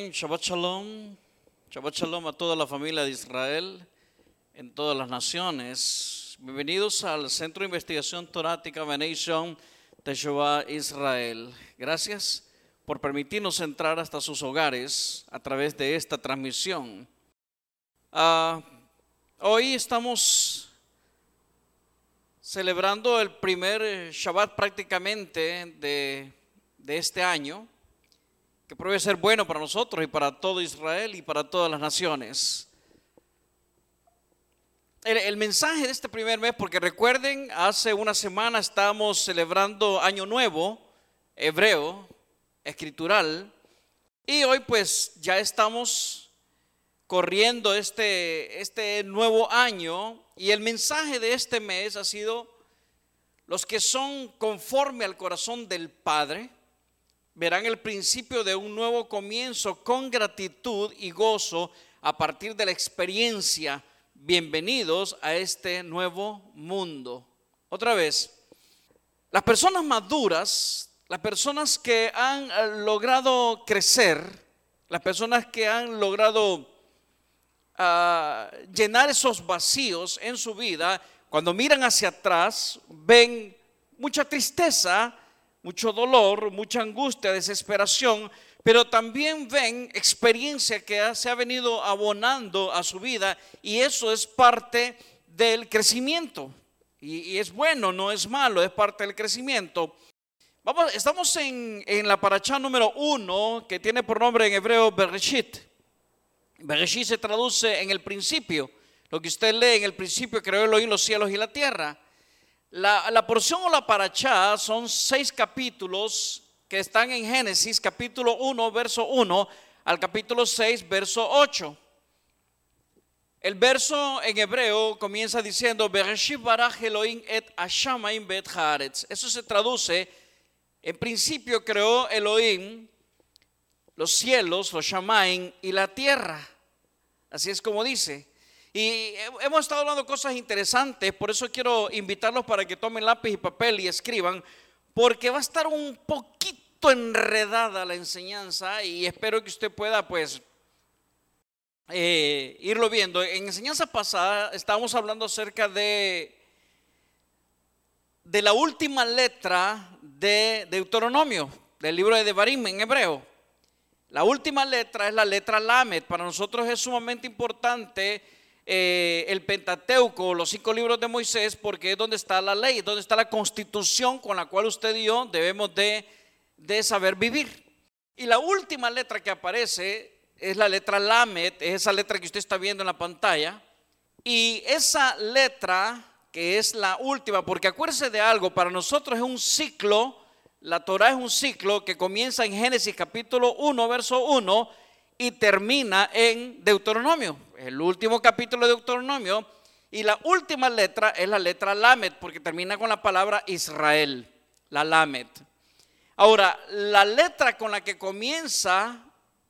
Amén. Shabbat Shalom. Shabbat Shalom a toda la familia de Israel en todas las naciones. Bienvenidos al Centro de Investigación Torática Benation Teshuvah Israel. Gracias por permitirnos entrar hasta sus hogares a través de esta transmisión. Hoy estamos celebrando el primer Shabbat prácticamente de este año, que puede ser bueno para nosotros y para todo Israel y para todas las naciones. El mensaje de este primer mes, porque recuerden, hace una semana estábamos celebrando Año Nuevo, hebreo, escritural, y hoy pues ya estamos corriendo este nuevo año, y el mensaje de este mes ha sido: los que son conforme al corazón del Padre verán el principio de un nuevo comienzo con gratitud y gozo a partir de la experiencia. Bienvenidos a este nuevo mundo. Otra vez, las personas maduras, las personas que han logrado crecer, las personas que han logrado llenar esos vacíos en su vida, cuando miran hacia atrás, ven mucha tristeza, mucho dolor, mucha angustia, desesperación, pero también ven experiencia que se ha venido abonando a su vida, y eso es parte del crecimiento. Y es bueno, no es malo, es parte del crecimiento. Estamos en la parashá número 1, que tiene por nombre en hebreo Bereshit. Bereshit se traduce en el principio. Lo que usted lee: en el principio creó Elohim los cielos y la tierra. La porción o la parashá son 6 capítulos que están en Génesis, capítulo 1, verso 1 al capítulo 6, verso 8. El verso en hebreo comienza diciendo: Bereshit baraj Elohim et hashamayim ve'et haaretz. Eso se traduce: en principio creó Elohim los cielos, los shamayim, y la tierra. Así es como dice. Y hemos estado hablando cosas interesantes, por eso quiero invitarlos para que tomen lápiz y papel y escriban, porque va a estar un poquito enredada la enseñanza, y espero que usted pueda pues irlo viendo. En enseñanza pasada estábamos hablando acerca de la última letra de Deuteronomio, del libro de Devarim en hebreo. La última letra es la letra Lamed. Para nosotros es sumamente importante el Pentateuco, los 5 libros de Moisés, porque es donde está la ley, es donde está la constitución con la cual usted y yo debemos de saber vivir. Y la última letra que aparece es la letra Lamed, es esa letra que usted está viendo en la pantalla. Y esa letra, que es la última, porque acuérdese de algo, para nosotros es un ciclo. La Torah es un ciclo que comienza en Génesis capítulo 1, verso 1, y termina en Deuteronomio, el último capítulo de Deuteronomio. Y la última letra es la letra Lamed, porque termina con la palabra Israel, la Lamed. Ahora, la letra con la que comienza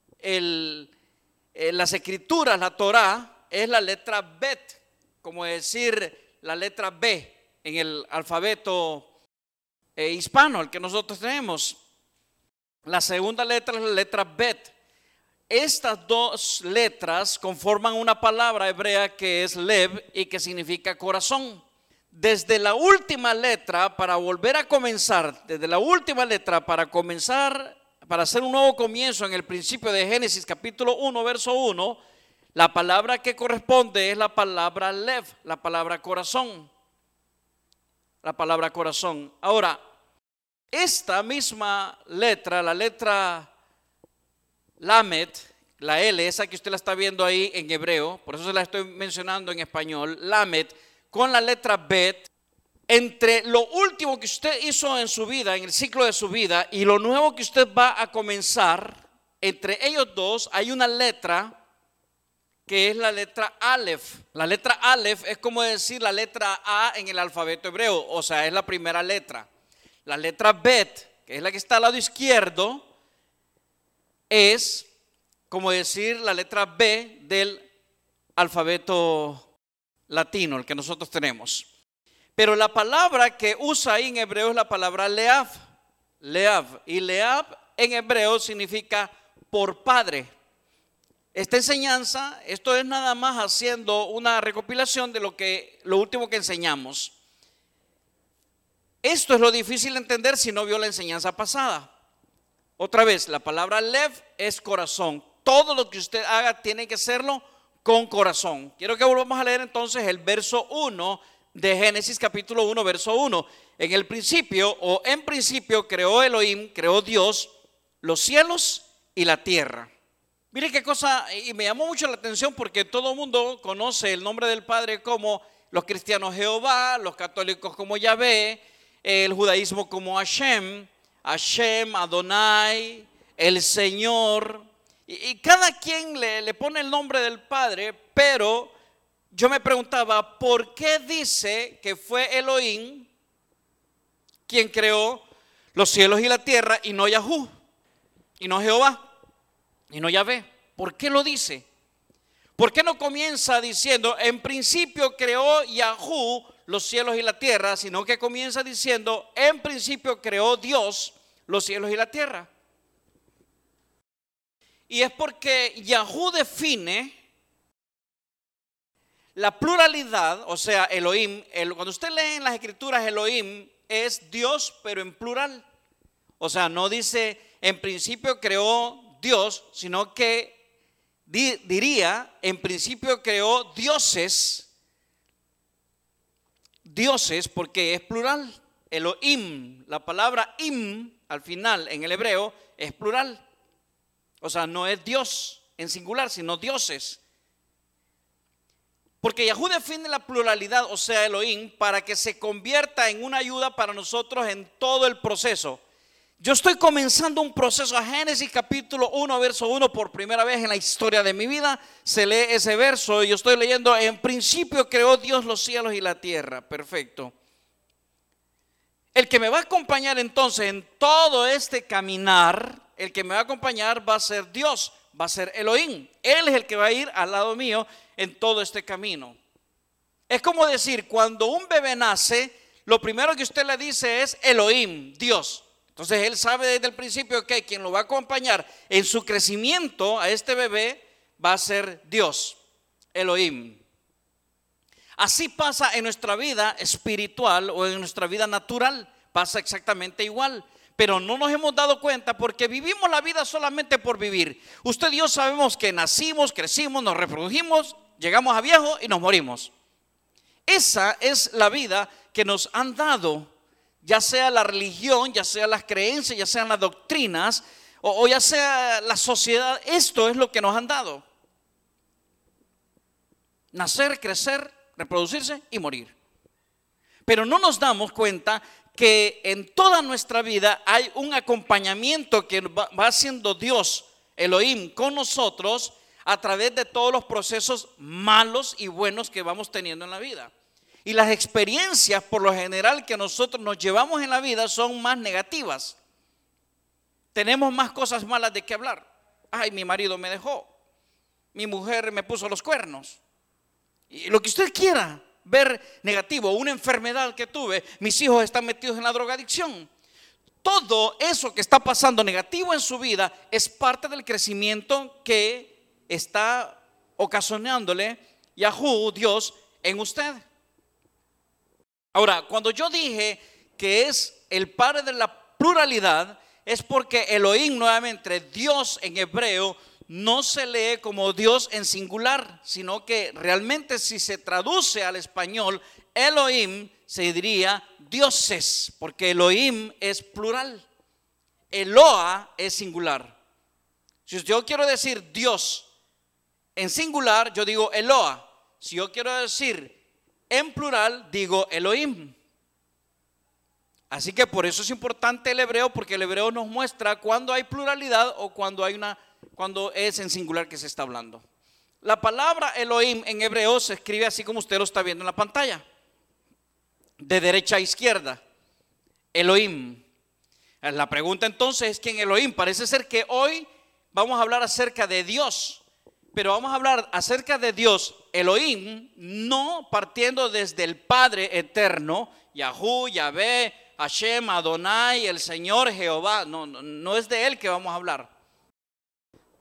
las escrituras, la Torah, es la letra Bet, como decir la letra B en el alfabeto hispano, el que nosotros tenemos. La segunda letra es la letra Bet. Estas dos letras conforman una palabra hebrea que es Lev y que significa corazón. Desde la última letra, para volver a comenzar, desde la última letra para comenzar, para hacer un nuevo comienzo en el principio de Génesis capítulo 1, verso 1, la palabra que corresponde es la palabra Lev, la palabra corazón. La palabra corazón. Ahora, esta misma letra, la letra Lamed, la L, esa que usted la está viendo ahí en hebreo, por eso se la estoy mencionando en español, Lamed, con la letra Bet, entre lo último que usted hizo en su vida, en el ciclo de su vida, y lo nuevo que usted va a comenzar, entre ellos dos hay una letra que es la letra Aleph. La letra Aleph es como decir la letra A en el alfabeto hebreo, o sea, es la primera letra. La letra Bet, que es la que está al lado izquierdo, es como decir la letra B del alfabeto latino, el que nosotros tenemos. Pero la palabra que usa ahí en hebreo es la palabra Leav. Leav. Y Leav en hebreo significa por padre. esta enseñanza, esto es nada más haciendo una recopilación de lo último que enseñamos. Esto es lo difícil de entender si no vio la enseñanza pasada. Otra vez, la palabra lev es corazón. Todo lo que usted haga tiene que hacerlo con corazón. Quiero que volvamos a leer entonces el verso 1 de Génesis capítulo 1, verso 1. En el principio, o en principio, creó Elohim, creó Dios, los cielos y la tierra. Mire qué cosa, y me llamó mucho la atención porque todo el mundo conoce el nombre del Padre como los cristianos Jehová, los católicos como Yahvé, el judaísmo como Hashem, Adonai, el Señor, y cada quien le pone el nombre del Padre, pero yo me preguntaba, ¿por qué dice que fue Elohim quien creó los cielos y la tierra y no Yahú, y no Jehová, y no Yahvé? ¿Por qué lo dice? ¿Por qué no comienza diciendo, en principio creó Yahú los cielos y la tierra, sino que comienza diciendo, en principio creó Dios los cielos y la tierra? Y es porque Yahú define la pluralidad, o sea, Elohim. Cuando usted lee en las escrituras, Elohim es Dios, pero en plural. O sea, no dice en principio creó Dios, sino que diría en principio creó dioses, porque es plural. Elohim, la palabra im al final en el hebreo es plural. O sea, no es Dios en singular, sino dioses. Porque Yahú define la pluralidad, o sea, Elohim, para que se convierta en una ayuda para nosotros en todo el proceso. Yo estoy comenzando un proceso. Génesis capítulo 1, verso 1, por primera vez en la historia de mi vida se lee ese verso. Yo estoy leyendo, en principio creó Dios los cielos y la tierra. Perfecto. El que me va a acompañar entonces en todo este caminar, el que me va a acompañar va a ser Dios, va a ser Elohim. Él es el que va a ir al lado mío en todo este camino. Es como decir, cuando un bebé nace, lo primero que usted le dice es Elohim, Dios. Entonces él sabe desde el principio que quien lo va a acompañar en su crecimiento a este bebé va a ser Dios, Elohim. Así pasa en nuestra vida espiritual o en nuestra vida natural, pasa exactamente igual. Pero no nos hemos dado cuenta porque vivimos la vida solamente por vivir. Usted y yo sabemos que nacimos, crecimos, nos reprodujimos, llegamos a viejos y nos morimos. Esa es la vida que nos han dado, ya sea la religión, ya sea las creencias, ya sean las doctrinas o ya sea la sociedad. Esto es lo que nos han dado: nacer, crecer, reproducirse y morir. Pero no nos damos cuenta que en toda nuestra vida hay un acompañamiento que va haciendo Dios, Elohim, con nosotros a través de todos los procesos malos y buenos que vamos teniendo en la vida. Y las experiencias por lo general que nosotros nos llevamos en la vida son más negativas. Tenemos más cosas malas de qué hablar. Ay, mi marido me dejó, mi mujer me puso los cuernos, y lo que usted quiera ver negativo, una enfermedad que tuve, mis hijos están metidos en la drogadicción. Todo eso que está pasando negativo en su vida es parte del crecimiento que está ocasionándole Yahú, Dios, en usted. Ahora, cuando yo dije que es el Padre de la pluralidad, es porque Elohim, nuevamente, Dios en hebreo, no se lee como Dios en singular, sino que realmente si se traduce al español, Elohim se diría dioses, porque Elohim es plural, Eloa es singular. Si yo quiero decir Dios en singular, yo digo Eloa. Si yo quiero decir en plural, digo Elohim. Así que por eso es importante el hebreo, porque el hebreo nos muestra cuando hay pluralidad o cuando es en singular que se está hablando. La palabra Elohim en hebreo se escribe así como usted lo está viendo en la pantalla, de derecha a izquierda, Elohim. La pregunta entonces es: ¿quién es Elohim? Parece ser que hoy vamos a hablar acerca de Dios, pero vamos a hablar acerca de Dios, Elohim, no partiendo desde el Padre eterno, Yahú, Yahvé, Hashem, Adonai, el Señor, Jehová. No es de Él que vamos a hablar.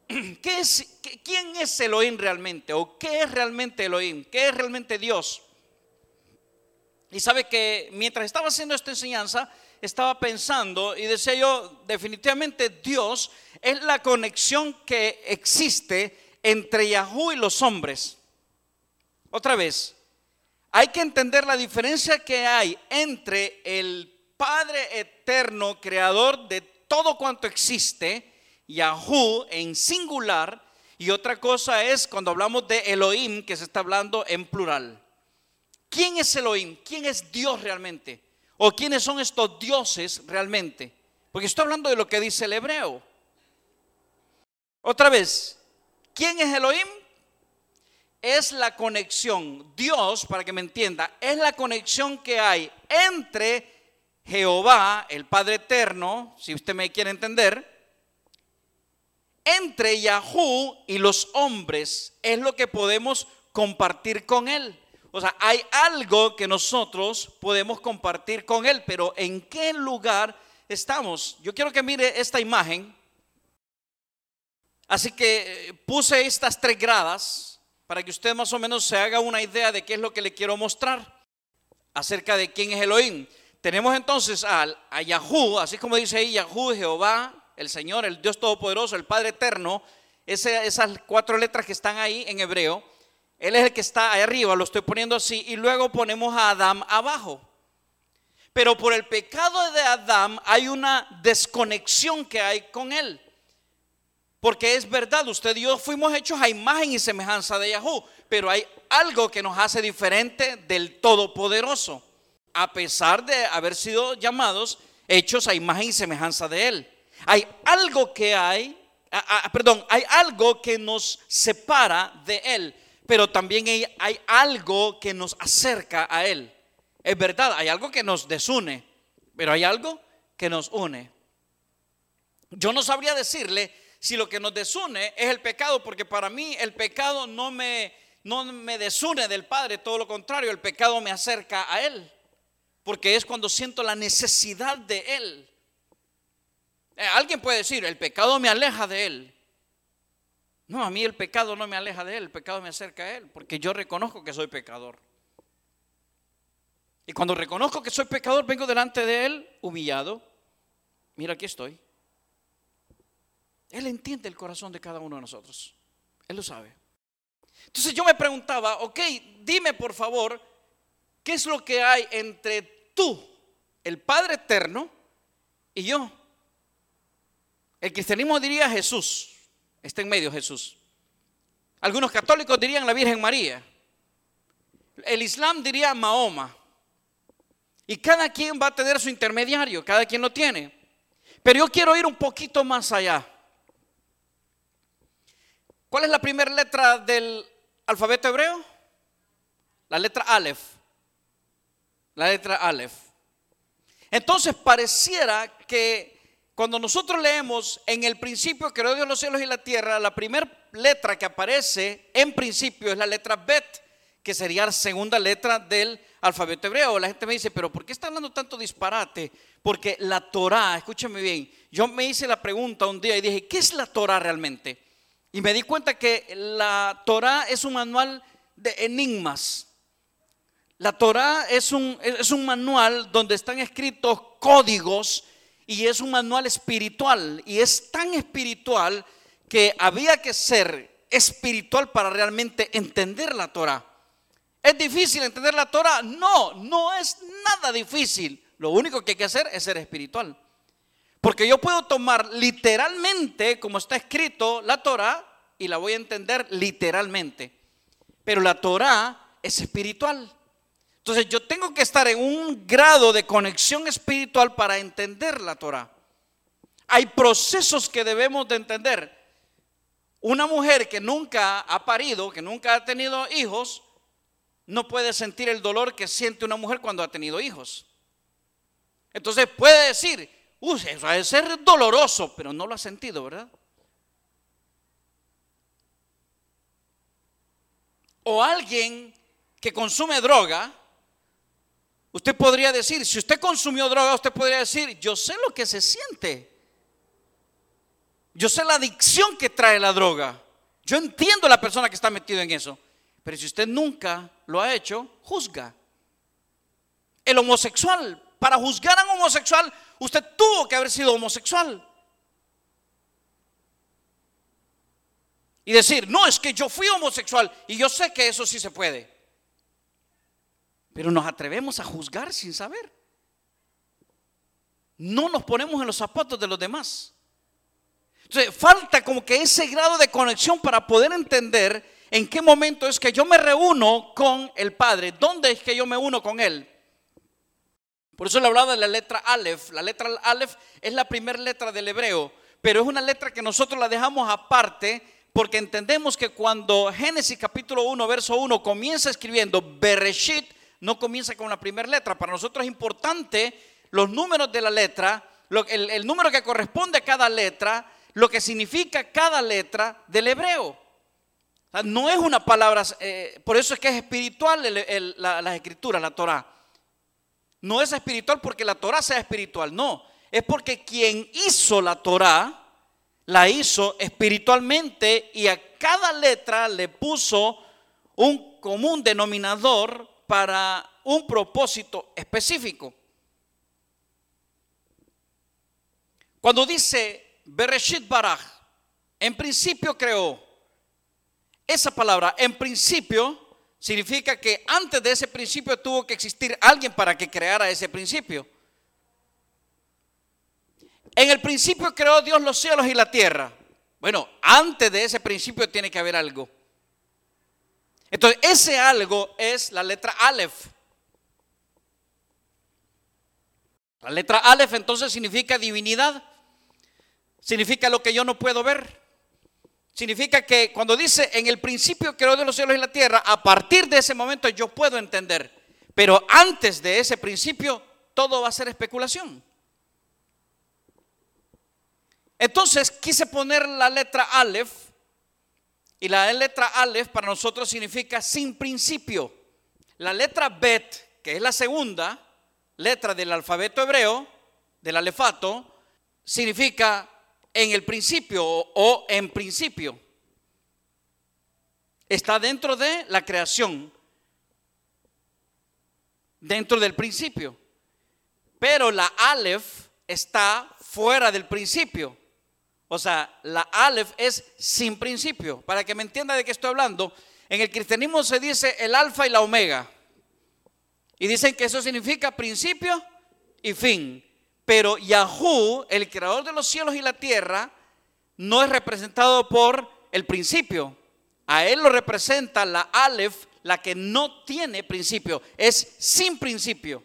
¿quién es Elohim realmente? ¿O qué es realmente Elohim? ¿Qué es realmente Dios? Y sabe que mientras estaba haciendo esta enseñanza, estaba pensando y decía yo, definitivamente Dios es la conexión que existe entre Yahweh y los hombres. Otra vez, hay que entender la diferencia que hay entre el Padre eterno, creador de todo cuanto existe, Yahweh en singular, y otra cosa es cuando hablamos de Elohim, que se está hablando en plural. ¿Quién es Elohim? ¿Quién es Dios realmente? ¿O quiénes son estos dioses realmente? Porque estoy hablando de lo que dice el hebreo. Otra vez, ¿quién es Elohim? Es la conexión, Dios, para que me entienda, es la conexión que hay entre Jehová, el Padre eterno, si usted me quiere entender, entre Yahweh y los hombres, es lo que podemos compartir con Él. O sea, hay algo que nosotros podemos compartir con Él, pero ¿en qué lugar estamos? Yo quiero que mire esta imagen. Así que puse estas 3 gradas para que usted más o menos se haga una idea de qué es lo que le quiero mostrar acerca de quién es Elohim. Tenemos entonces a Yahweh, así como dice ahí, Yahweh, Jehová, el Señor, el Dios Todopoderoso, el Padre Eterno. Esas 4 letras que están ahí en hebreo, Él es el que está ahí arriba, lo estoy poniendo así, y luego ponemos a Adán abajo. Pero por el pecado de Adán hay una desconexión que hay con Él. Porque es verdad, usted y yo fuimos hechos a imagen y semejanza de Yahweh, pero hay algo que nos hace diferente del Todopoderoso, a pesar de haber sido llamados, hechos a imagen y semejanza de Él. Hay algo que hay algo que nos separa de Él, pero también hay algo que nos acerca a Él. Es verdad, hay algo que nos desune, pero hay algo que nos une. Yo no sabría decirle si lo que nos desune es el pecado, porque para mí el pecado no me desune del Padre, todo lo contrario, el pecado me acerca a Él, porque es cuando siento la necesidad de Él. Alguien puede decir, el pecado me aleja de Él. No, a mí el pecado no me aleja de Él, el pecado me acerca a Él, porque yo reconozco que soy pecador. Y cuando reconozco que soy pecador, vengo delante de Él humillado. Mira, aquí estoy. Él entiende el corazón de cada uno de nosotros. Él lo sabe. Entonces yo me preguntaba, ok, dime por favor, ¿qué es lo que hay entre tú, el Padre eterno, y yo? El cristianismo diría Jesús, está en medio Jesús. Algunos católicos dirían la Virgen María. El Islam diría Mahoma. Y cada quien va a tener su intermediario, cada quien lo tiene. Pero yo quiero ir un poquito más allá. ¿Cuál es la primera letra del alfabeto hebreo? La letra Aleph. La letra Aleph. Entonces pareciera que cuando nosotros leemos en el principio creó Dios los cielos y la tierra, la primera letra que aparece en principio es la letra Bet, que sería la segunda letra del alfabeto hebreo. La gente me dice, pero ¿por qué está hablando tanto disparate? Porque la Torá, escúchame bien, yo me hice la pregunta un día y dije, ¿qué es la Torá realmente? Y me di cuenta que la Torá es un manual de enigmas. La Torá es un manual donde están escritos códigos y es un manual espiritual. Y es tan espiritual que había que ser espiritual para realmente entender la Torá. ¿Es difícil entender la Torá? No, no es nada difícil. Lo único que hay que hacer es ser espiritual. Porque yo puedo tomar literalmente, como está escrito, la Torá y la voy a entender literalmente. Pero la Torá es espiritual. Entonces yo tengo que estar en un grado de conexión espiritual para entender la Torá. Hay procesos que debemos de entender. Una mujer que nunca ha parido, que nunca ha tenido hijos, no puede sentir el dolor que siente una mujer cuando ha tenido hijos. Entonces puede decir, eso ha de ser doloroso, pero no lo ha sentido, ¿verdad? O alguien que consume droga, usted podría decir, si usted consumió droga, usted podría decir, yo sé lo que se siente. Yo sé la adicción que trae la droga. Yo entiendo a la persona que está metida en eso. Pero si usted nunca lo ha hecho, juzga. El homosexual, para juzgar a un homosexual, usted tuvo que haber sido homosexual. Y decir, no, es que yo fui homosexual y yo sé que eso sí se puede. Pero nos atrevemos a juzgar sin saber. No nos ponemos en los zapatos de los demás. Entonces falta como que ese grado de conexión para poder entender en qué momento es que yo me reúno con el Padre. ¿Dónde es que yo me uno con Él? Por eso le hablaba de la letra Aleph. La letra Aleph es la primera letra del hebreo, pero es una letra que nosotros la dejamos aparte porque entendemos que cuando Génesis capítulo 1, verso 1 comienza escribiendo Bereshit, no comienza con la primera letra. Para nosotros es importante los números de la letra, el número que corresponde a cada letra, lo que significa cada letra del hebreo. O sea, no es una palabra, por eso es que es espiritual las escrituras, la Torah. No es espiritual porque la Torah sea espiritual, no. Es porque quien hizo la Torah, la hizo espiritualmente y a cada letra le puso un común denominador para un propósito específico. Cuando dice Bereshit Baraj, en principio creó, esa palabra en principio significa que antes de ese principio tuvo que existir alguien para que creara ese principio. En el principio creó Dios los cielos y la tierra. Bueno, antes de ese principio tiene que haber algo. Entonces, ese algo es la letra Aleph. La letra Aleph entonces significa divinidad. Significa lo que yo no puedo ver. Significa que cuando dice en el principio creó Dios los cielos y la tierra, a partir de ese momento yo puedo entender. Pero antes de ese principio todo va a ser especulación. Entonces quise poner la letra Aleph, y la letra Aleph para nosotros significa sin principio. La letra Bet, que es la segunda letra del alfabeto hebreo, del alefato, significa en el principio o en principio. Está dentro de la creación, dentro del principio. Pero la Aleph está fuera del principio. O sea, la Aleph es sin principio. Para que me entienda de qué estoy hablando, en el cristianismo se dice el alfa y la omega. Y dicen que eso significa principio y fin. Pero Yahú, el creador de los cielos y la tierra, no es representado por el principio. A él lo representa la Aleph, la que no tiene principio. Es sin principio.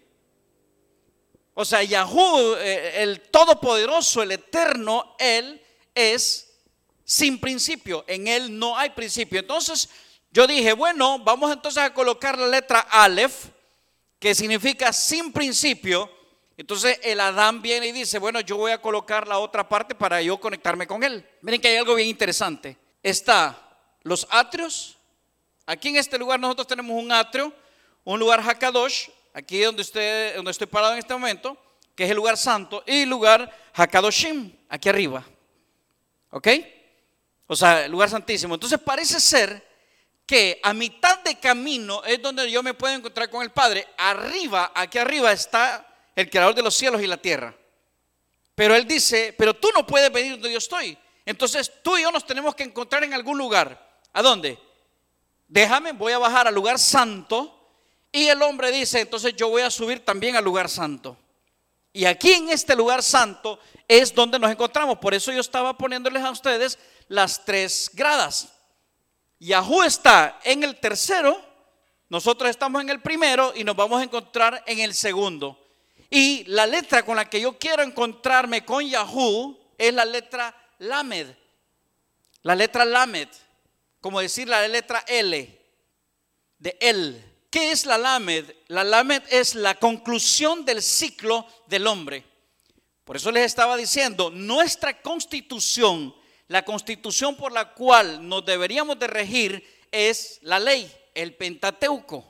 O sea, Yahú, el todopoderoso, el eterno, él es sin principio. En él no hay principio. Entonces yo dije, bueno, vamos entonces a colocar la letra Aleph, que significa sin principio. Entonces el Adán viene y dice, bueno, yo voy a colocar la otra parte para yo conectarme con él. Miren que hay algo bien interesante. Está los atrios. Aquí en este lugar nosotros tenemos un atrio, un lugar Hakadosh. Aquí donde estoy parado en este momento, que es el lugar santo, y el lugar Hakadoshim, aquí arriba. ¿Ok? O sea, el lugar santísimo. Entonces parece ser que a mitad de camino es donde yo me puedo encontrar con el Padre. Arriba, aquí arriba está el creador de los cielos y la tierra. Pero él dice, pero tú no puedes venir donde yo estoy. Entonces tú y yo nos tenemos que encontrar en algún lugar. ¿A dónde? Déjame, voy a bajar al lugar santo. Y el hombre dice, entonces yo voy a subir también al lugar santo. Y aquí en este lugar santo es donde nos encontramos. Por eso yo estaba poniéndoles a ustedes las 3 gradas. Yahú está en el tercero, nosotros estamos en el primero y nos vamos a encontrar en el segundo. Y la letra con la que yo quiero encontrarme con Yahú es la letra Lamed. La letra Lamed, como decir la letra L, de él. ¿Qué es la Lamed? La Lamed es la conclusión del ciclo del hombre. Por eso les estaba diciendo, nuestra constitución, la constitución por la cual nos deberíamos de regir es la ley, el Pentateuco.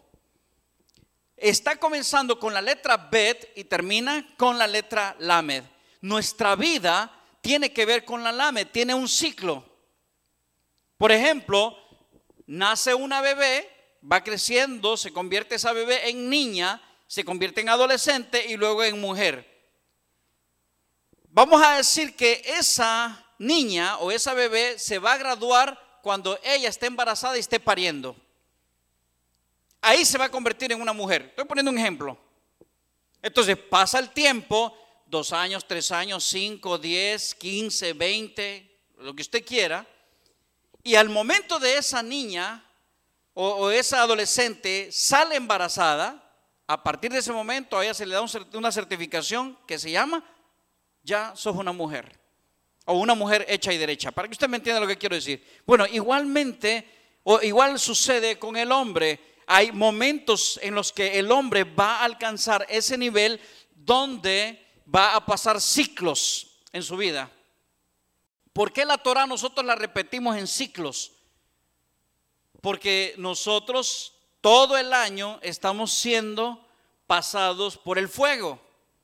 Está comenzando con la letra Bet y termina con la letra Lamed. Nuestra vida tiene que ver con la Lamed, tiene un ciclo. Por ejemplo, nace una bebé, va creciendo, se convierte esa bebé en niña, se convierte en adolescente y luego en mujer. Vamos a decir que esa niña o esa bebé se va a graduar cuando ella esté embarazada y esté pariendo. Ahí se va a convertir en una mujer. Estoy poniendo un ejemplo. Entonces pasa el tiempo, 2 años, 3 años, 5, 10, 15, 20, lo que usted quiera. Y al momento de esa niña o esa adolescente sale embarazada, a partir de ese momento a ella se le da una certificación que se llama, ya sos una mujer. O una mujer hecha y derecha, para que usted me entienda lo que quiero decir. Bueno, igualmente, o igual sucede con el hombre. Hay momentos en los que el hombre va a alcanzar ese nivel donde va a pasar ciclos en su vida. ¿Por qué la Torah nosotros la repetimos en ciclos? Porque nosotros todo el año estamos siendo pasados por el fuego.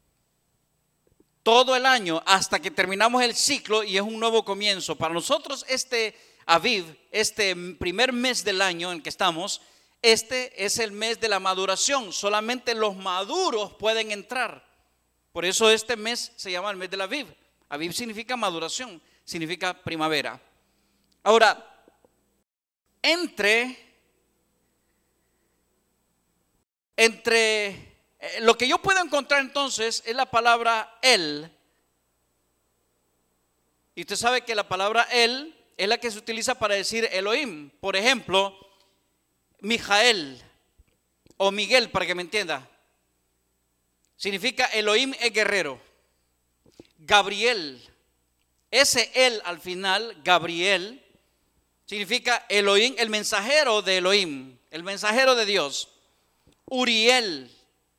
Todo el año hasta que terminamos el ciclo y es un nuevo comienzo. Para nosotros este Aviv, este primer mes del año en que estamos, este es el mes de la maduración. Solamente los maduros pueden entrar. Por eso este mes se llama el mes del Aviv. Aviv significa maduración, significa primavera. Ahora, entre lo que yo puedo encontrar entonces es la palabra El. Y usted sabe que la palabra El es la que se utiliza para decir Elohim. Por ejemplo, Mijael o Miguel, para que me entienda, significa Elohim es guerrero. Gabriel, ese El al final, Gabriel, significa Elohim, el mensajero de Elohim, el mensajero de Dios. Uriel,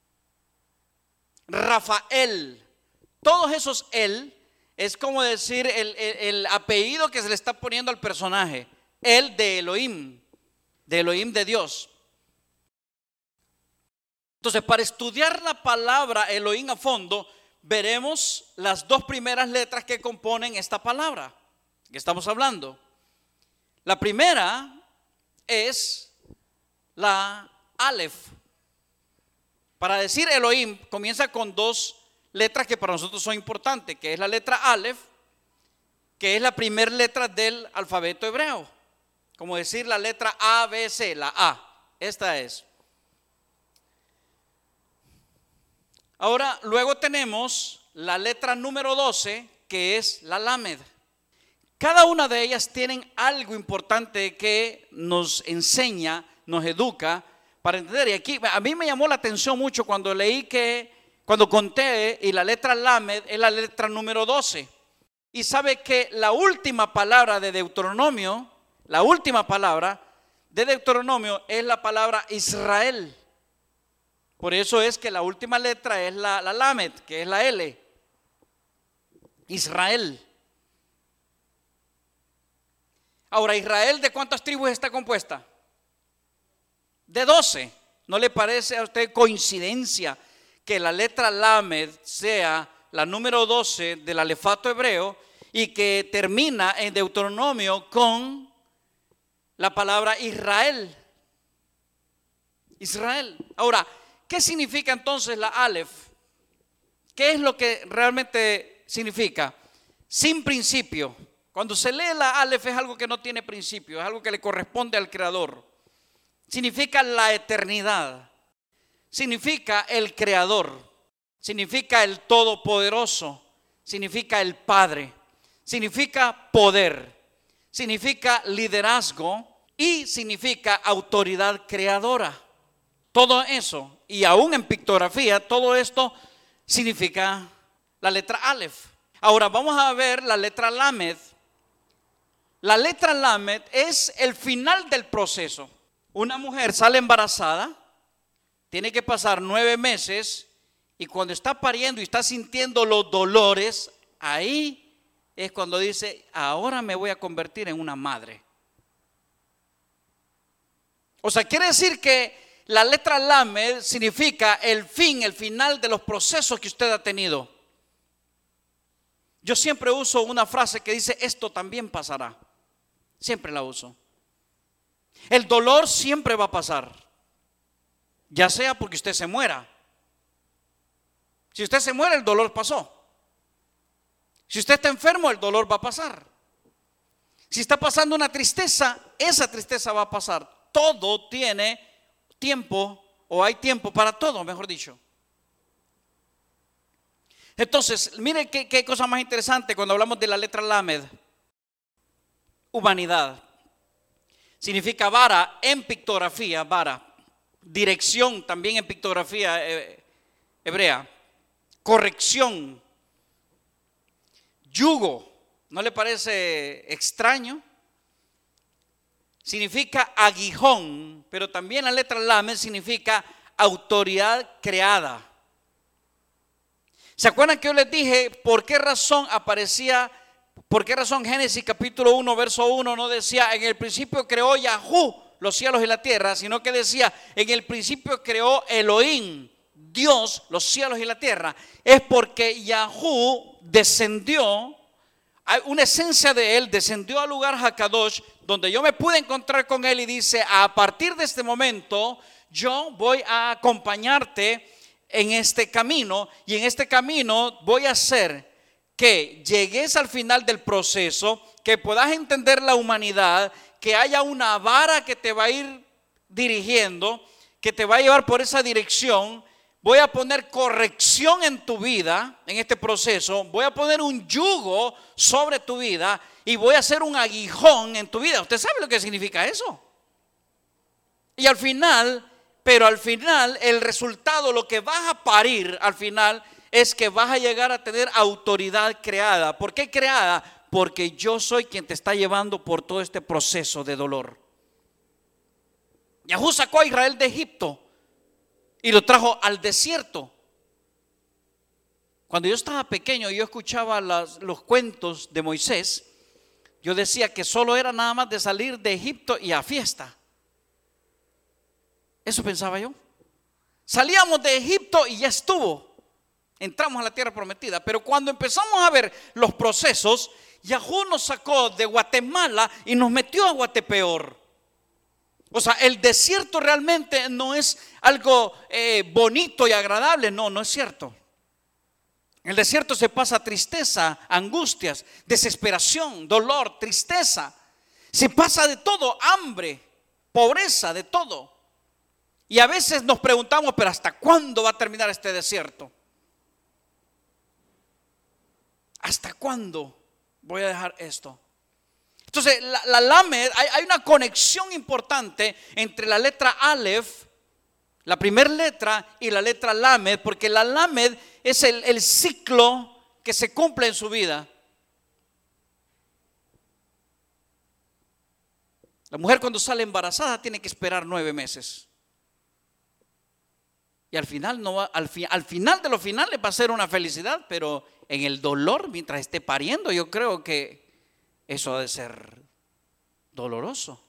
Rafael, todos esos El es como decir el apellido que se le está poniendo al personaje. El de Elohim de Dios. Entonces, para estudiar la palabra Elohim a fondo, veremos las 2 primeras letras que componen esta palabra que estamos hablando. La primera es la Aleph. Para decir Elohim comienza con 2 letras que para nosotros son importantes, que es la letra Aleph, que es la primera letra del alfabeto hebreo. Como decir la letra A, B, C, la A. Esta es. Ahora, luego tenemos la letra número 12, que es la Lamed. Cada una de ellas tienen algo importante que nos enseña, nos educa para entender. Y aquí a mí me llamó la atención mucho cuando leí cuando conté, y la letra Lamed es la letra número 12. Y sabe que la última palabra de Deuteronomio, es la palabra Israel. Por eso es que la última letra es la Lamed, que es la L. Israel. Ahora, Israel, ¿de cuántas tribus está compuesta? De 12. ¿No le parece a usted coincidencia que la letra Lamed sea la número 12 del alefato hebreo y que termina en Deuteronomio con la palabra Israel? Israel. Ahora, ¿qué significa entonces la Aleph? ¿Qué es lo que realmente significa? Sin principio. Cuando se lee la Aleph es algo que no tiene principio, es algo que le corresponde al Creador. Significa la eternidad, significa el Creador, significa el Todopoderoso, significa el Padre, significa poder, significa liderazgo y significa autoridad creadora. Todo eso, y aún en pictografía, todo esto significa la letra Aleph. Ahora vamos a ver la letra Lamed. La letra Lamed es el final del proceso. Una mujer sale embarazada, tiene que pasar 9 meses y cuando está pariendo y está sintiendo los dolores, ahí es cuando dice, ahora me voy a convertir en una madre. O sea, quiere decir que la letra Lamed significa el fin, el final de los procesos que usted ha tenido. Yo siempre uso una frase que dice: esto también pasará. Siempre la uso. El dolor siempre va a pasar, ya sea porque usted se muera. Si usted se muere, el dolor pasó. Si usted está enfermo, el dolor va a pasar. Si está pasando una tristeza, esa tristeza va a pasar. Todo tiene tiempo, o hay tiempo para todo, mejor dicho. Entonces, mire qué cosa más interesante cuando hablamos de la letra Lamed. Humanidad. Significa vara en pictografía, vara. Dirección también en pictografía hebrea. Corrección. Yugo. ¿No le parece extraño? Significa aguijón, pero también la letra Lamed significa autoridad creada. ¿Se acuerdan que yo les dije por qué razón Génesis capítulo 1 verso 1 no decía en el principio creó Yahú los cielos y la tierra, sino que decía en el principio creó Elohim, Dios, los cielos y la tierra? Es porque Yahú descendió, una esencia de él descendió al lugar Hakadosh, donde yo me pude encontrar con él, y dice: a partir de este momento yo voy a acompañarte en este camino, y en este camino voy a hacer que llegues al final del proceso, que puedas entender la humanidad, que haya una vara que te va a ir dirigiendo, que te va a llevar por esa dirección. Voy a poner corrección en tu vida, en este proceso. Voy a poner un yugo sobre tu vida y voy a hacer un aguijón en tu vida. ¿Usted sabe lo que significa eso? Y al final, el resultado, lo que vas a parir al final, es que vas a llegar a tener autoridad creada. ¿Por qué creada? Porque yo soy quien te está llevando por todo este proceso de dolor. Yahú sacó a Israel de Egipto y lo trajo al desierto. Cuando yo estaba pequeño y yo escuchaba los cuentos de Moisés, yo decía que solo era nada más de salir de Egipto y a fiesta. Eso pensaba yo. Salíamos de Egipto y ya estuvo. Entramos a la tierra prometida. Pero cuando empezamos a ver los procesos, Yahú nos sacó de Guatemala y nos metió a Guatepeor. O sea, el desierto realmente no es algo bonito y agradable. No es cierto. En el desierto se pasa tristeza, angustias, desesperación, dolor, tristeza. Se pasa de todo, hambre, pobreza, de todo. Y a veces nos preguntamos: ¿pero hasta cuándo va a terminar este desierto? ¿Hasta cuándo voy a dejar esto? Entonces, la Lamed, hay una conexión importante entre la letra Aleph, la primera letra, y la letra Lamed, porque la Lamed es el ciclo que se cumple en su vida. La mujer, cuando sale embarazada, tiene que esperar 9 meses. Y al final al final de los finales va a ser una felicidad, pero en el dolor, mientras esté pariendo, yo creo que eso ha de ser doloroso.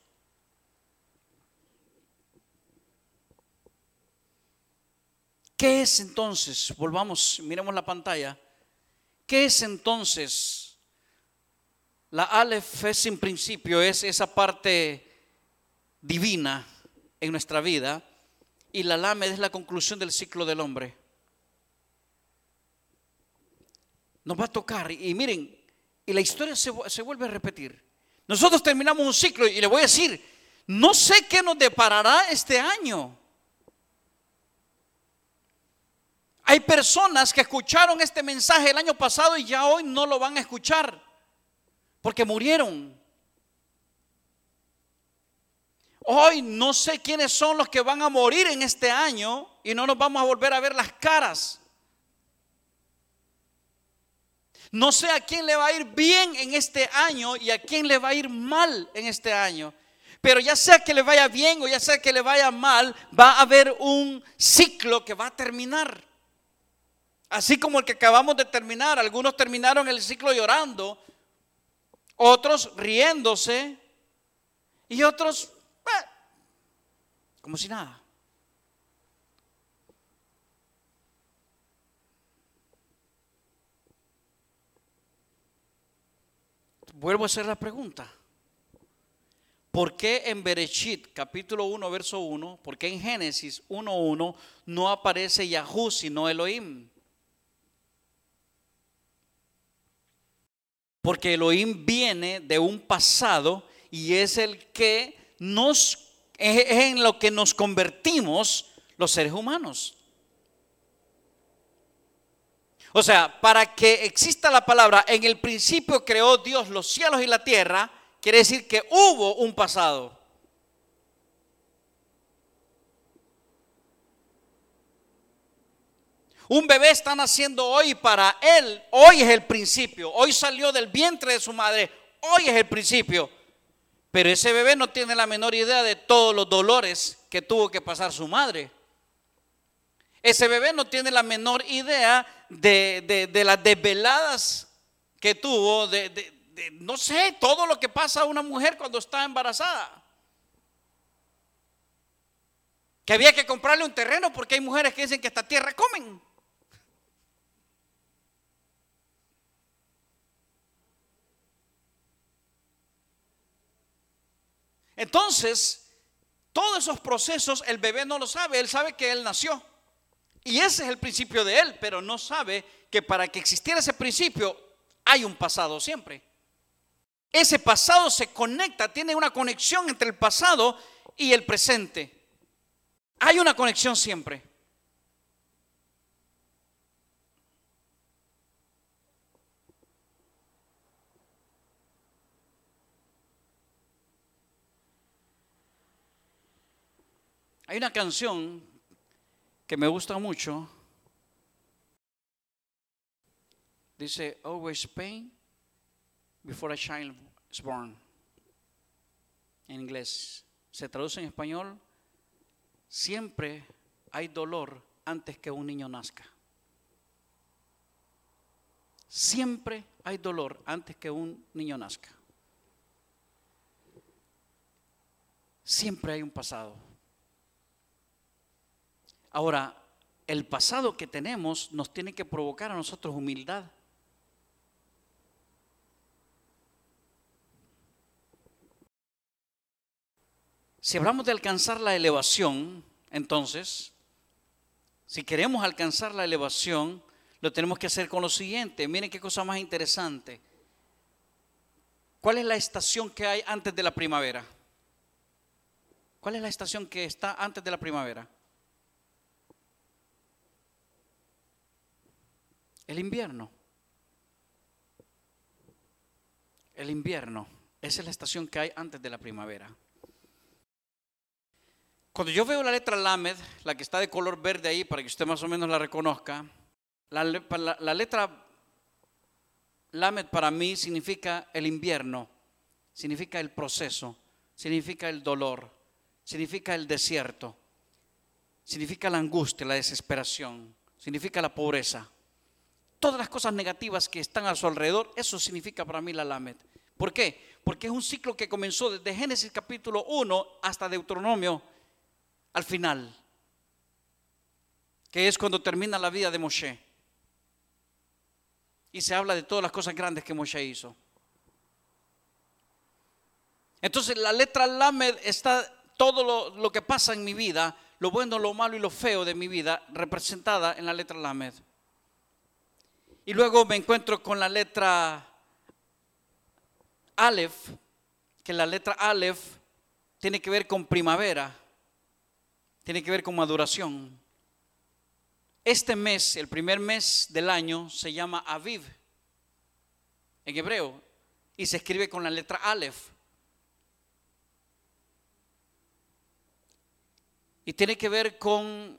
¿Qué es entonces? Volvamos, miremos la pantalla. ¿Qué es entonces? La Aleph es en principio, es esa parte divina en nuestra vida, y la Lamed es la conclusión del ciclo del hombre. Nos va a tocar, y miren, y la historia se vuelve a repetir. Nosotros terminamos un ciclo y le voy a decir, no sé qué nos deparará este año. Hay personas que escucharon este mensaje el año pasado y ya hoy no lo van a escuchar porque murieron. Hoy no sé quiénes son los que van a morir en este año y no nos vamos a volver a ver las caras. No sé a quién le va a ir bien en este año y a quién le va a ir mal en este año. Pero ya sea que le vaya bien o ya sea que le vaya mal, va a haber un ciclo que va a terminar. Así como el que acabamos de terminar. Algunos terminaron el ciclo llorando, otros riéndose y otros como si nada. vuelvo a hacer la pregunta. ¿Por qué en Bereshit, capítulo 1, verso 1, por qué en Génesis 1:1 no aparece Yahú sino Elohim? Porque Elohim viene de un pasado y es el que es en lo que nos convertimos los seres humanos. O sea, para que exista la palabra, en el principio creó Dios los cielos y la tierra, quiere decir que hubo un pasado. Un bebé está naciendo hoy, para él hoy es el principio. Hoy salió del vientre de su madre, hoy es el principio. Pero ese bebé no tiene la menor idea de todos los dolores que tuvo que pasar su madre. Ese bebé no tiene la menor idea de las desveladas que tuvo, no sé, todo lo que pasa a una mujer cuando está embarazada. Que había que comprarle un terreno porque hay mujeres que dicen que esta tierra comen. Entonces, todos esos procesos el bebé no lo sabe, él sabe que él nació. Y ese es el principio de él, pero no sabe que para que existiera ese principio hay un pasado siempre. Ese pasado se conecta, tiene una conexión entre el pasado y el presente. Hay una conexión siempre. Hay una canción que me gusta mucho. Dice, always pain before a child is born. En inglés. Se traduce en español, siempre hay dolor antes que un niño nazca. Siempre hay dolor antes que un niño nazca. Siempre hay un pasado. Ahora, el pasado que tenemos nos tiene que provocar a nosotros humildad. Si hablamos de alcanzar la elevación, entonces, si queremos alcanzar la elevación, lo tenemos que hacer con lo siguiente. Miren qué cosa más interesante. ¿Cuál es la estación que hay antes de la primavera? ¿Cuál es la estación que está antes de la primavera? El invierno. El invierno. Esa es la estación que hay antes de la primavera. Cuando yo veo la letra Lamed, la que está de color verde ahí, para que usted más o menos la reconozca, la letra Lamed para mí significa el invierno, significa el proceso, significa el dolor, significa el desierto, significa la angustia, la desesperación, significa la pobreza. Todas las cosas negativas que están a su alrededor, eso significa para mí la Lamed. ¿Por qué? Porque es un ciclo que comenzó desde Génesis capítulo 1 hasta Deuteronomio al final, que es cuando termina la vida de Moshe. Y se habla de todas las cosas grandes que Moshe hizo. Entonces la letra Lamed está todo lo que pasa en mi vida, lo bueno, lo malo y lo feo de mi vida, representada en la letra Lamed. Y luego me encuentro con la letra Aleph, que la letra Aleph tiene que ver con primavera, tiene que ver con maduración. Este mes, el primer mes del año, se llama Aviv en hebreo y se escribe con la letra Aleph. Y tiene que ver con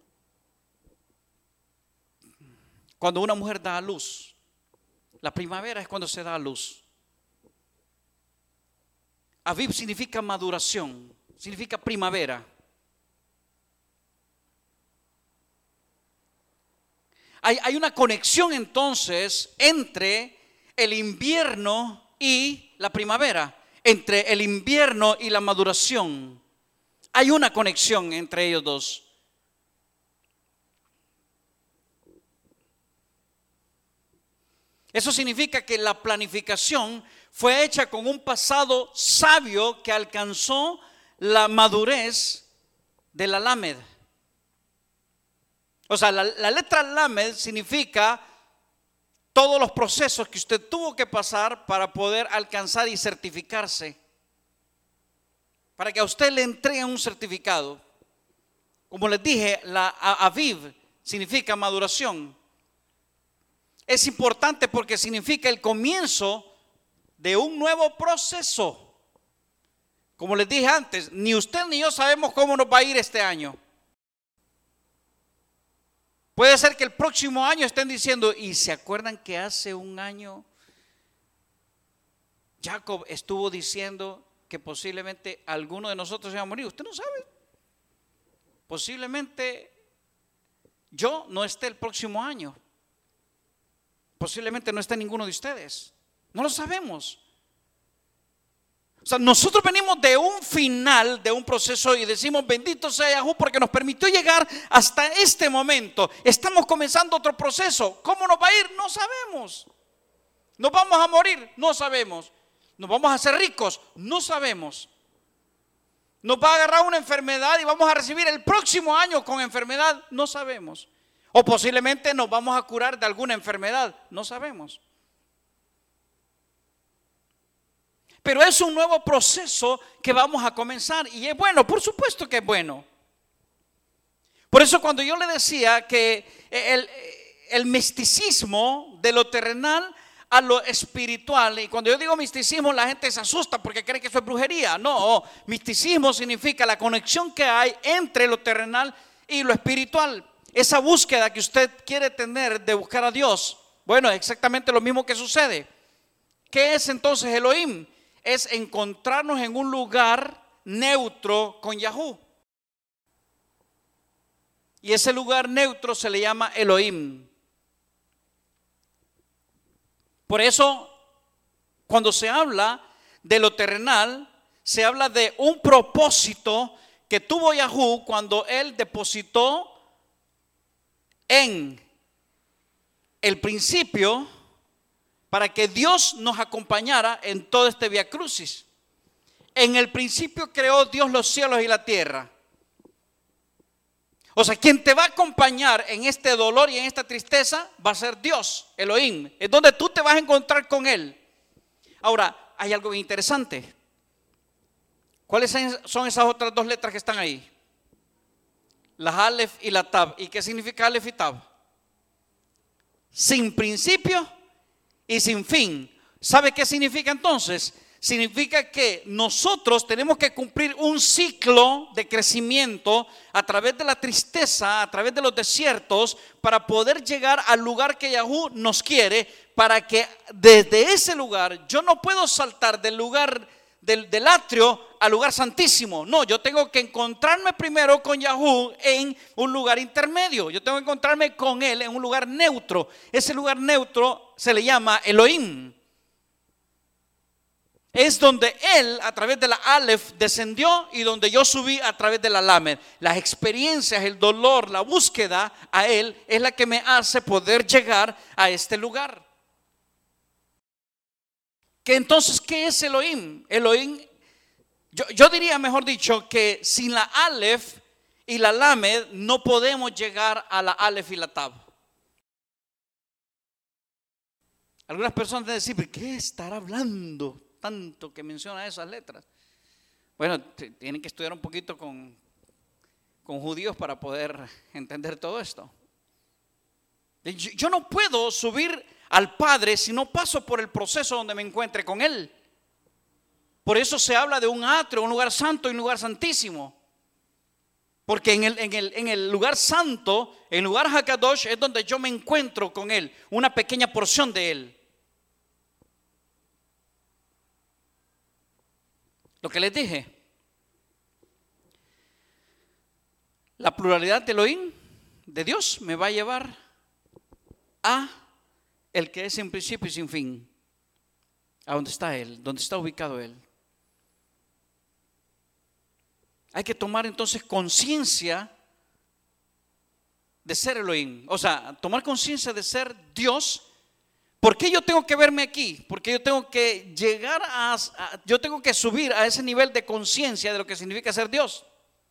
cuando una mujer da a luz. La primavera es cuando se da a luz. Aviv significa maduración, significa primavera. Hay una conexión entonces entre el invierno y la primavera, entre el invierno y la maduración. Hay una conexión entre ellos dos. Eso significa que la planificación fue hecha con un pasado sabio que alcanzó la madurez de la Lamed. O sea, la letra Lamed significa todos los procesos que usted tuvo que pasar para poder alcanzar y certificarse. Para que a usted le entreguen un certificado. Como les dije, la Aviv significa maduración. Es importante porque significa el comienzo de un nuevo proceso. Como les dije antes, ni usted ni yo sabemos cómo nos va a ir este año. Puede ser que el próximo año estén diciendo, ¿y se acuerdan que hace un año Jacob estuvo diciendo que posiblemente alguno de nosotros se iba a morir? Usted no sabe. Posiblemente yo no esté el próximo año. Posiblemente no esté ninguno de ustedes. No lo sabemos. O sea, nosotros venimos de un final de un proceso y decimos bendito sea Yahweh porque nos permitió llegar hasta este momento. Estamos comenzando otro proceso. ¿Cómo nos va a ir? No sabemos. ¿Nos vamos a morir? No sabemos. ¿Nos vamos a hacer ricos? No sabemos. ¿Nos va a agarrar una enfermedad y vamos a recibir el próximo año con enfermedad? No sabemos. O posiblemente nos vamos a curar de alguna enfermedad. No sabemos. Pero es un nuevo proceso que vamos a comenzar. Y es bueno, por supuesto que es bueno. Por eso cuando yo le decía que el misticismo de lo terrenal a lo espiritual, y cuando yo digo misticismo la gente se asusta porque cree que eso es brujería. No, misticismo significa la conexión que hay entre lo terrenal y lo espiritual. Esa búsqueda que usted quiere tener de buscar a Dios. Bueno, exactamente lo mismo que sucede. ¿Qué es entonces Elohim? Es encontrarnos en un lugar neutro con Yahweh. Y ese lugar neutro se le llama Elohim. Por eso, cuando se habla de lo terrenal, se habla de un propósito que tuvo Yahweh cuando Él depositó en el principio para que Dios nos acompañara en todo este vía crucis. En el principio creó Dios los cielos y la tierra. O sea, quien te va a acompañar en este dolor y en esta tristeza va a ser Dios, Elohim. Es donde tú te vas a encontrar con Él. Ahora, hay algo interesante. ¿Cuáles son esas otras dos letras que están ahí? La Aleph y la Tab. ¿Y qué significa Aleph y Tab? Sin principio y sin fin. ¿Sabe qué significa entonces? Significa que nosotros tenemos que cumplir un ciclo de crecimiento a través de la tristeza, a través de los desiertos, para poder llegar al lugar que Yahweh nos quiere, para que desde ese lugar, yo no puedo saltar del lugar del atrio al lugar santísimo. No, yo tengo que encontrarme primero con Yahweh en un lugar intermedio. Yo tengo que encontrarme con Él en un lugar neutro. Ese lugar neutro se le llama Elohim. Es donde Él a través de la Aleph descendió y donde yo subí a través de la Lamed. Las experiencias, el dolor, la búsqueda a Él es la que me hace poder llegar a este lugar. Que entonces, ¿qué es Elohim? Elohim, yo diría, mejor dicho, que sin la Aleph y la Lamed no podemos llegar a la Aleph y la Tab. Algunas personas deben decir, ¿pero qué estará hablando tanto que menciona esas letras? Bueno, tienen que estudiar un poquito con judíos para poder entender todo esto. Yo no puedo subir al Padre si no paso por el proceso donde me encuentre con Él. Por eso se habla de un atrio, un lugar santo y un lugar santísimo. Porque en el lugar santo, en el lugar Hakadosh, es donde yo me encuentro con Él, una pequeña porción de Él. Lo que les dije, la pluralidad de Elohim, de Dios, me va a llevar a el que es sin principio y sin fin, a donde está Él, donde está ubicado Él. Hay que tomar entonces conciencia de ser Elohim, o sea, tomar conciencia de ser Dios, ¿Por qué yo tengo que verme aquí? Porque yo tengo que llegar yo tengo que subir a ese nivel de conciencia de lo que significa ser Dios.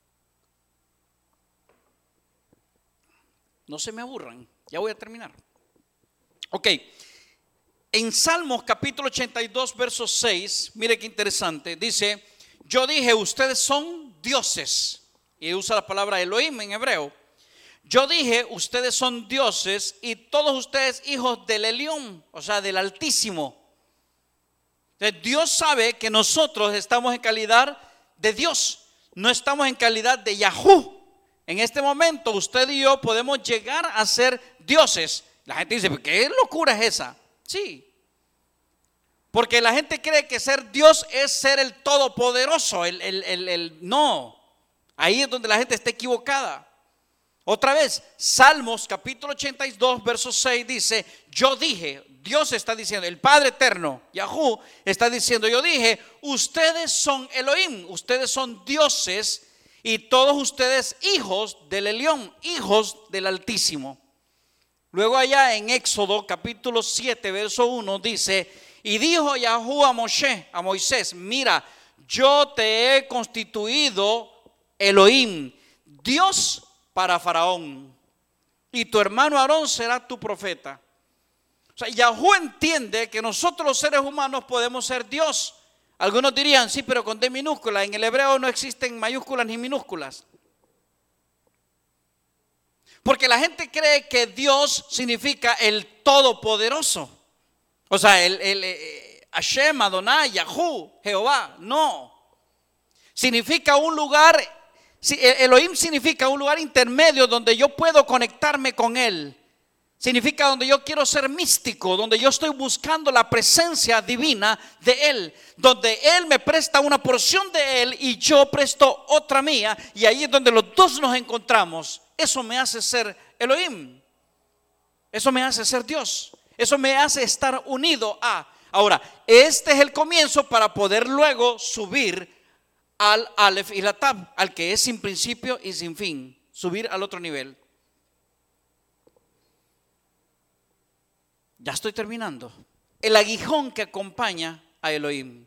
No se me aburran, ya voy a terminar. Ok, en Salmos capítulo 82, verso 6, mire qué interesante, dice: yo dije, ustedes son dioses, y usa la palabra Elohim en hebreo. Yo dije, ustedes son dioses y todos ustedes hijos del Elión, o sea, del Altísimo. Entonces, Dios sabe que nosotros estamos en calidad de Dios, no estamos en calidad de Yahú. En este momento usted y yo podemos llegar a ser dioses. La gente dice, ¿qué locura es esa? Sí, porque la gente cree que ser Dios es ser el todopoderoso. No, ahí es donde la gente está equivocada. Otra vez, Salmos capítulo 82, verso 6 dice: yo dije, Dios está diciendo, el Padre eterno, Yahú, está diciendo, yo dije, ustedes son Elohim, ustedes son dioses y todos ustedes hijos del Elión, hijos del Altísimo. Luego allá en Éxodo capítulo 7, verso 1 dice: y dijo Yahú a Moisés, mira, yo te he constituido Elohim, Dios para Faraón, y tu hermano Aarón será tu profeta. O sea, Yahú entiende que nosotros los seres humanos podemos ser Dios. Algunos dirían, sí, pero con D minúscula. En el hebreo no existen mayúsculas ni minúsculas. Porque la gente cree que Dios significa el todopoderoso. O sea, el Hashem, Adonai, Yahú, Jehová. No. Significa un lugar. Elohim significa un lugar intermedio donde yo puedo conectarme con Él. Significa donde yo quiero ser místico, donde yo estoy buscando la presencia divina de Él, donde Él me presta una porción de Él y yo presto otra mía, y ahí es donde los dos nos encontramos. Eso me hace ser Elohim, eso me hace ser Dios, eso me hace estar unido a. Ahora, este es el comienzo para poder luego subir al Aleph y la Tab, al que es sin principio y sin fin, subir al otro nivel. Ya estoy terminando. El aguijón que acompaña a Elohim.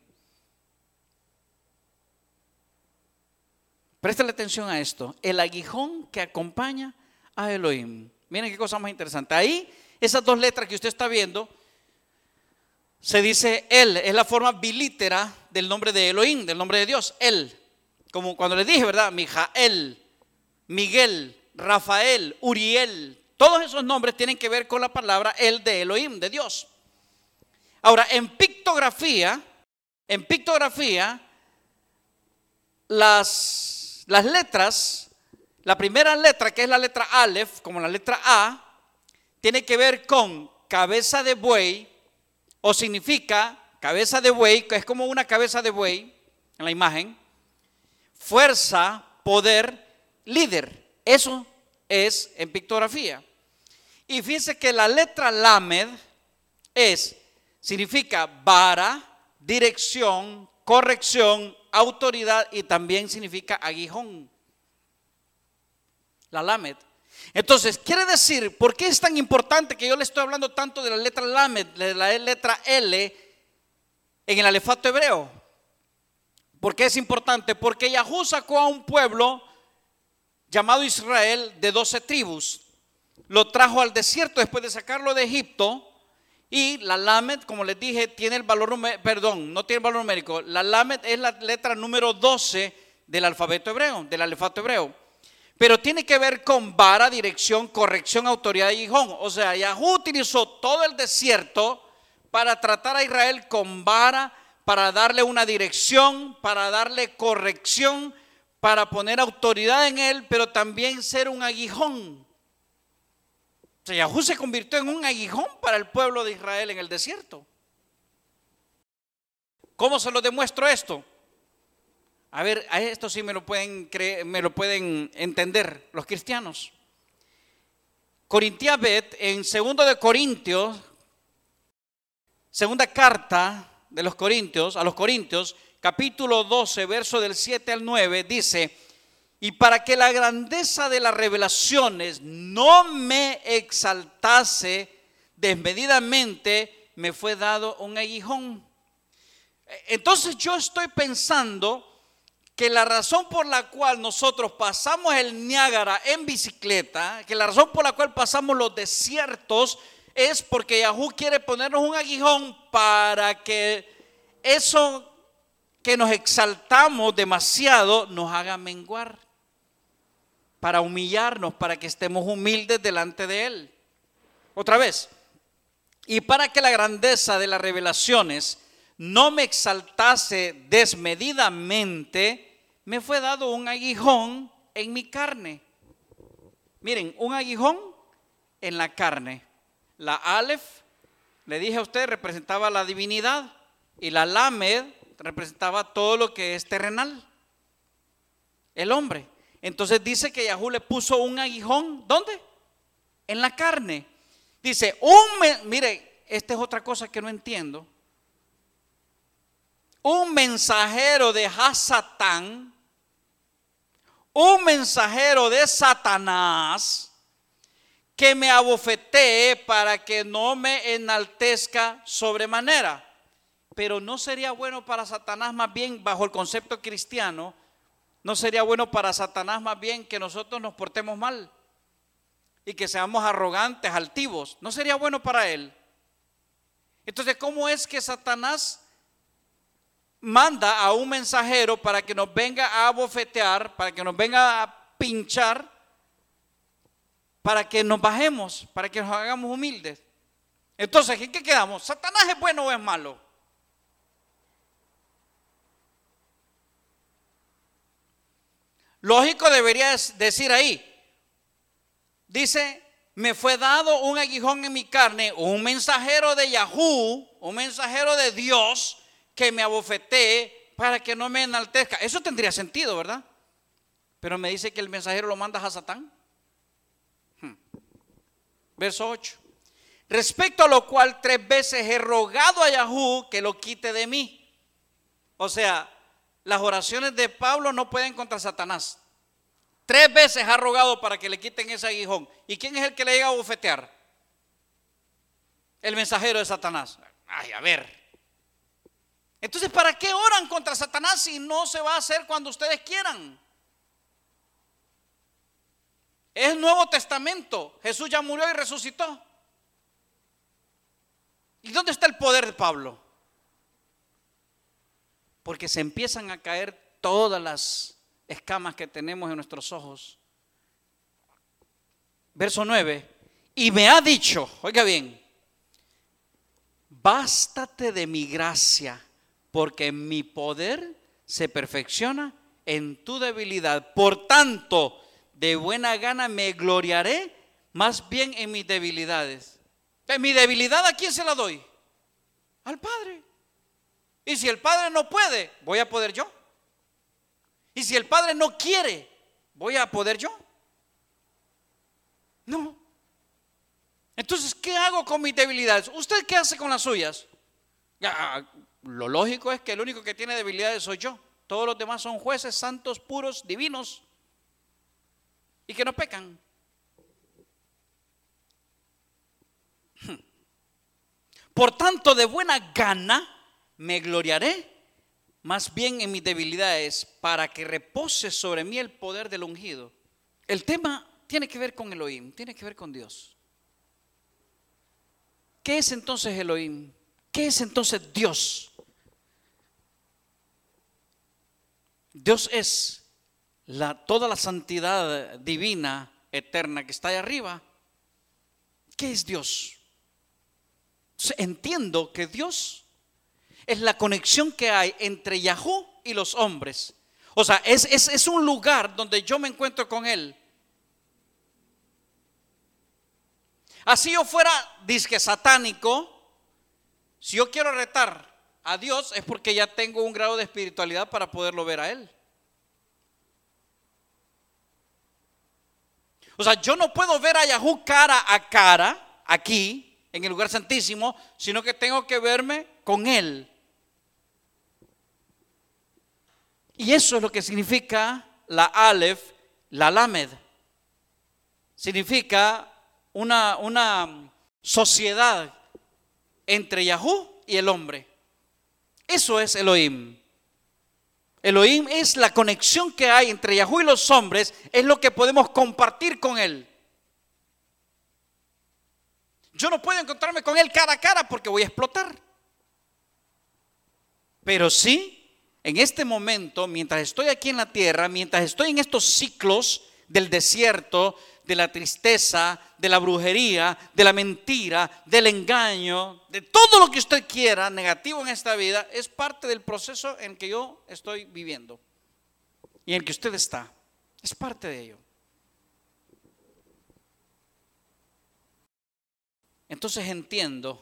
Préstale atención a esto. El aguijón que acompaña a Elohim. Miren qué cosa más interesante. Ahí, esas dos letras que usted está viendo, se dice él, es la forma bilítera del nombre de Elohim, del nombre de Dios, él. Como cuando les dije, ¿verdad? Mijael, Miguel, Rafael, Uriel. Todos esos nombres tienen que ver con la palabra el de Elohim, de Dios. Ahora, en pictografía, las letras, la primera letra, que es la letra Aleph, como la letra A, tiene que ver con cabeza de buey, o significa cabeza de buey, que es como una cabeza de buey en la imagen, fuerza, poder, líder. Eso es en pictografía. Y fíjense que la letra Lamed significa vara, dirección, corrección, autoridad, y también significa aguijón. La Lamed. Entonces, quiere decir, ¿por qué es tan importante que yo le estoy hablando tanto de la letra Lamed, de la letra L en el alefato hebreo? ¿Por qué es importante? Porque Yahú sacó a un pueblo llamado Israel de 12 tribus. Lo trajo al desierto después de sacarlo de Egipto. Y la Lamed, como les dije, tiene el valor no tiene el valor numérico. La Lamed es la letra número 12 del alfabeto hebreo, del alefato hebreo. Pero tiene que ver con vara, dirección, corrección, autoridad y aguijón. O sea, Yahú utilizó todo el desierto para tratar a Israel con vara, para darle una dirección, para darle corrección, para poner autoridad en él, pero también ser un aguijón. O sea, Yahú se convirtió en un aguijón para el pueblo de Israel en el desierto. ¿Cómo se lo demuestro esto? A ver, a esto sí me lo pueden entender los cristianos. Corintia Bet, en 2 de Corintios, segunda carta de los Corintios, a los Corintios, capítulo 12, verso del 7 al 9, dice: y para que la grandeza de las revelaciones no me exaltase desmedidamente me fue dado un aguijón. Entonces yo estoy pensando que la razón por la cual nosotros pasamos el Niágara en bicicleta, que la razón por la cual pasamos los desiertos, es porque Yahú quiere ponernos un aguijón para que eso que nos exaltamos demasiado nos haga menguar, para humillarnos, para que estemos humildes delante de Él. Otra vez, y para que la grandeza de las revelaciones no me exaltase desmedidamente, me fue dado un aguijón en mi carne. Miren, un aguijón en la carne. La Aleph, le dije a usted, representaba la divinidad, y la Lamed representaba todo lo que es terrenal, el hombre. Entonces dice que Yahú le puso un aguijón, ¿dónde? En la carne. Dice, mire, esta es otra cosa que no entiendo. Un mensajero de Hasatán, un mensajero de Satanás, que me abofetee para que no me enaltezca sobremanera. Pero no sería bueno para Satanás, más bien bajo el concepto cristiano, no sería bueno para Satanás más bien que nosotros nos portemos mal y que seamos arrogantes, altivos. No sería bueno para él. Entonces, ¿cómo es que Satanás manda a un mensajero para que nos venga a abofetear, para que nos venga a pinchar, para que nos bajemos, para que nos hagamos humildes? Entonces, ¿en qué quedamos? ¿Satanás es bueno o es malo? Lógico debería decir ahí, dice, me fue dado un aguijón en mi carne, un mensajero de Yahú, un mensajero de Dios, que me abofetee para que no me enaltezca. Eso tendría sentido, ¿verdad? Pero me dice que el mensajero lo manda a Satán. Verso 8. Respecto a lo cual 3 veces he rogado a Yahú que lo quite de mí. O sea, las oraciones de Pablo no pueden contra Satanás. 3 veces ha rogado para que le quiten ese aguijón. ¿Y quién es el que le llega a bofetear? El mensajero de Satanás. Ay, a ver. Entonces, ¿para qué oran contra Satanás si no se va a hacer cuando ustedes quieran? Es el Nuevo Testamento. Jesús ya murió y resucitó. ¿Y dónde está el poder de Pablo? Porque se empiezan a caer todas las escamas que tenemos en nuestros ojos. Verso 9. Y me ha dicho, oiga bien, bástate de mi gracia, porque mi poder se perfecciona en tu debilidad. Por tanto, de buena gana me gloriaré más bien en mis debilidades. ¿En mi debilidad a quién se la doy? Al Padre. Y si el Padre no puede, ¿voy a poder yo? Y si el Padre no quiere, ¿voy a poder yo? No. Entonces, ¿qué hago con mis debilidades? ¿Usted qué hace con las suyas? Ya, lo lógico es que el único que tiene debilidades soy yo. Todos los demás son jueces santos, puros, divinos y que no pecan. Por tanto, de buena gana me gloriaré más bien en mis debilidades, para que repose sobre mí el poder del ungido. El tema tiene que ver con Elohim, tiene que ver con Dios. ¿Qué es entonces Elohim? ¿Qué es entonces Dios? Dios es toda la santidad divina, eterna, que está ahí arriba. ¿Qué es Dios? Entiendo que Dios es la conexión que hay entre Yahú y los hombres. O sea, es un lugar donde yo me encuentro con Él. Así yo fuera disque satánico, si yo quiero retar a Dios es porque ya tengo un grado de espiritualidad para poderlo ver a Él. O sea, yo no puedo ver a Yahú cara a cara aquí en el lugar santísimo, sino que tengo que verme con Él. Y eso es lo que significa la Aleph, la Lamed. Significa una sociedad entre Yahú y el hombre. Eso es Elohim. Elohim es la conexión que hay entre Yahú y los hombres, es lo que podemos compartir con Él. Yo no puedo encontrarme con Él cara a cara porque voy a explotar. Pero sí, en este momento, mientras estoy aquí en la tierra, mientras estoy en estos ciclos del desierto, de la tristeza, de la brujería, de la mentira, del engaño, de todo lo que usted quiera negativo en esta vida, es parte del proceso en que yo estoy viviendo y en el que usted está. Es parte de ello. Entonces entiendo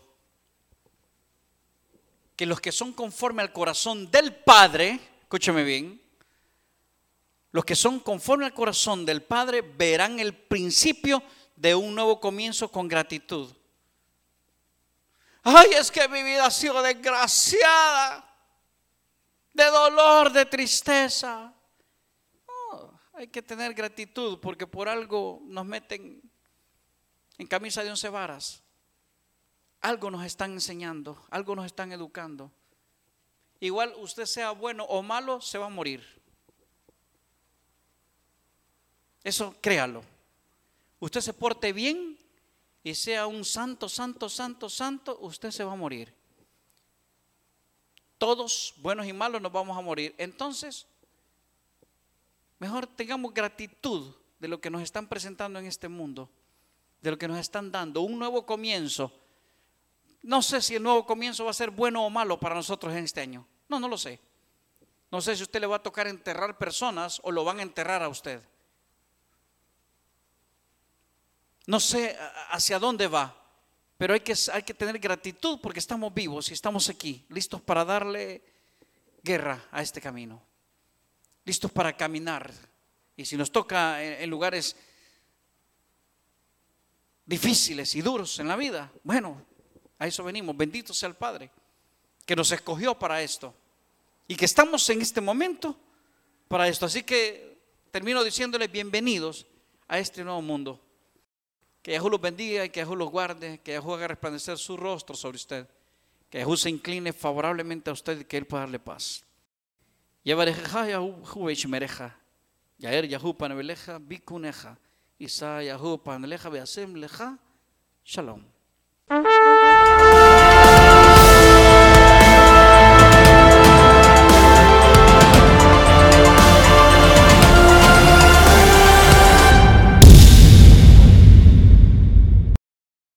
que los que son conforme al corazón del Padre, escúcheme bien, los que son conforme al corazón del Padre verán el principio de un nuevo comienzo con gratitud. Ay, es que mi vida ha sido desgraciada, de dolor, de tristeza. No, hay que tener gratitud porque por algo nos meten en camisa de 11 varas. Algo nos están enseñando, algo nos están educando. Igual usted sea bueno o malo, se va a morir. Eso créalo. Usted se porte bien y sea un santo, usted se va a morir. Todos, buenos y malos, nos vamos a morir. Entonces, mejor tengamos gratitud de lo que nos están presentando en este mundo, de lo que nos están dando, un nuevo comienzo. No sé si el nuevo comienzo va a ser bueno o malo para nosotros en este año. No lo sé. No sé si a usted le va a tocar enterrar personas o lo van a enterrar a usted. No sé hacia dónde va, pero hay que tener gratitud porque estamos vivos y estamos aquí, listos para darle guerra a este camino, listos para caminar. Y si nos toca en lugares difíciles y duros en la vida, bueno, a eso venimos. Bendito sea el Padre que nos escogió para esto y que estamos en este momento para esto. Así que termino diciéndoles bienvenidos a este nuevo mundo. Que Yahú los bendiga y que Yahú los guarde, que Yahú haga resplandecer su rostro sobre usted, que Yahú se incline favorablemente a usted y que Él pueda darle paz. Yevarejeja Yahú veishmereja, Yaer Yahú paneveleja bikuneja, Isa Yahú paneleja beasem leja, Shalom.